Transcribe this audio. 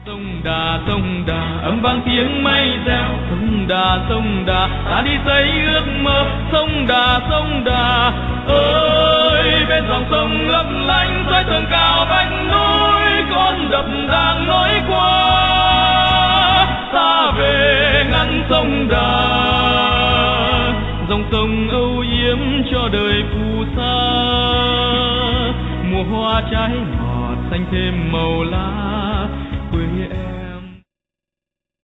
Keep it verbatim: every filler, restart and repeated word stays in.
Sông Đà, sông Đà, âm vang tiếng mây reo. Sông Đà, sông Đà, ta đi xây ước mơ. Sông Đà, sông Đà ơi, bên dòng sông lấp lánh xoay tường cao vách núi, con đập đang nối qua. Ta về ngăn sông Đà, dòng sông âu yếm cho đời phù sa. Mùa hoa trái ngọt xanh thêm màu lá, quê